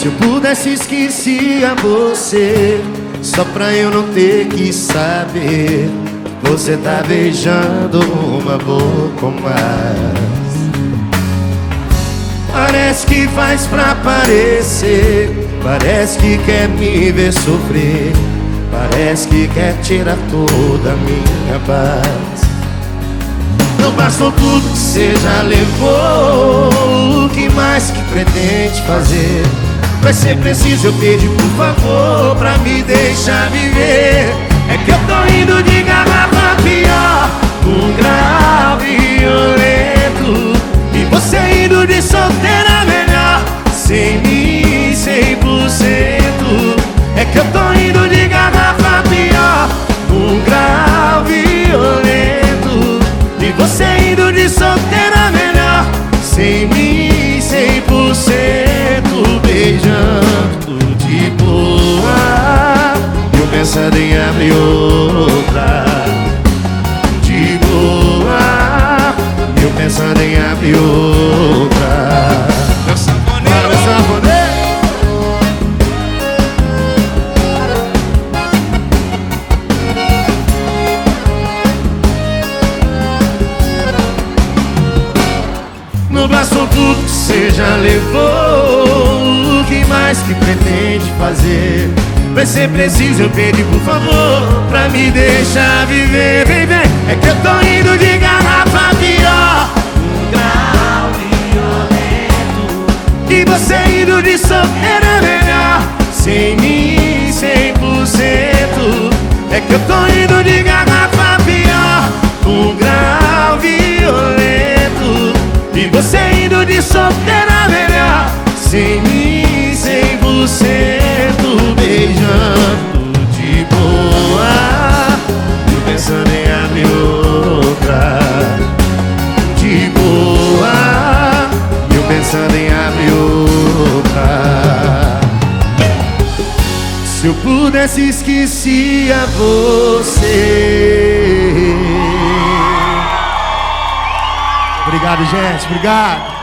Se eu pudesse esquecia você, só pra eu não ter que saber. Você tá beijando uma boca mais. Parece que faz pra parecer, parece que quer me ver sofrer, parece que quer tirar toda a minha paz. Não bastou tudo que você já levou, o que mais que pretende fazer? Vai ser preciso eu pedir por favor pra me deixar viver. É que eu tô indo de garrafa pior, um grave violento, e você indo de solteira melhor, sem mim 100%. É que eu tô indo de garrafa pior, um grave violento, e você indo de solteira melhor, sem mim 100%. Beijando de boa, eu pensando em abrir outra. De boa, eu pensando em abrir outra. Meu sanfoneiro, Meu sanfoneiro. Não bastou tudo que você já levou, o que mais que pretende fazer? Vai ser preciso eu pedir por favor pra me deixar viver. Vem, vem, é que eu tô indo de garrafa pior, um grau violento, e você indo de solteira melhor, sem mim 100%. É que eu tô indo de garrafa pior, um grau violento, e você indo de solteira melhor, sem mim 100%. Beijando de boa, eu pensando em abrir outra. De boa, eu pensando em abrir outra. Se eu pudesse esquecia você. Obrigado, gente, obrigado.